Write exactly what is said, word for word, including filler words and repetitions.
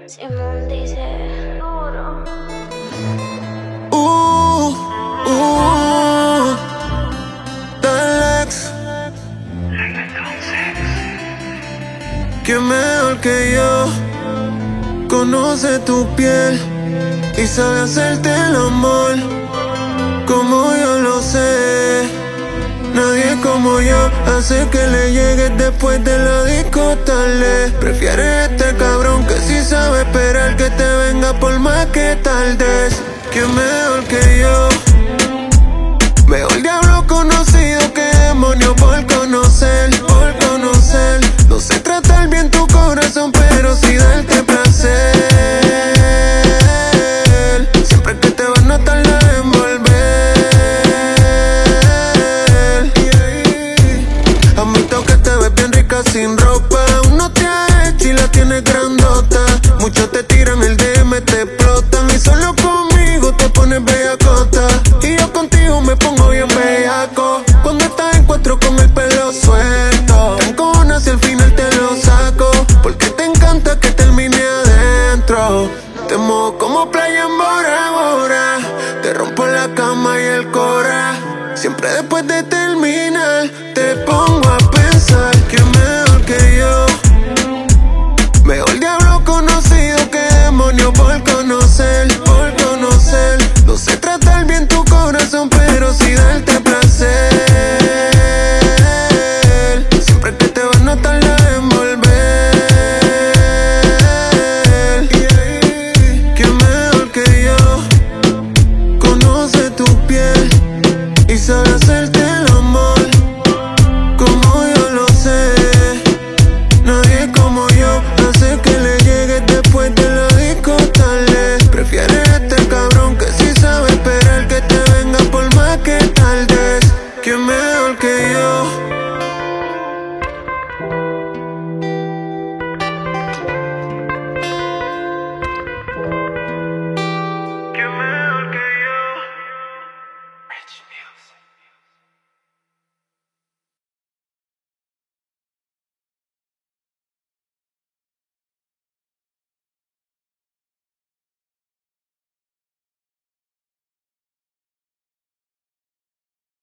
Simón dice duro. Uh, uh, Dalex. ¿Quién mejor que yo conoce tu piel y sabe hacerte el amor como yo lo sé? Nadie como yo hace que le llegues después de la disco tarde. Prefieres este cabrón que sí sabe esperar que te venga por más que tardes. ¿Quién mejor que yo? Mejor diablo conocido que demonio por conocer, por conocer. No sé tratar bien tu corazón, pero sí darte placer. Siempre que te vas no tardar en volver. Admito que te ves bien rica sin ropa. Uno te ha hecho y la tienes grandota. Muchos te tiran el D M, te explotan. Y solo conmigo te pones bellacota. Y yo contigo me pongo bien bellaco. Cuando estás en cuatro con el pelo suelto, te encojonas y al final te lo saco. Porque te encanta que termine adentro. Te mojo como playa en Bora Bora. Te rompo la cama y el cora. Siempre después de terminar te pongo a pensar que me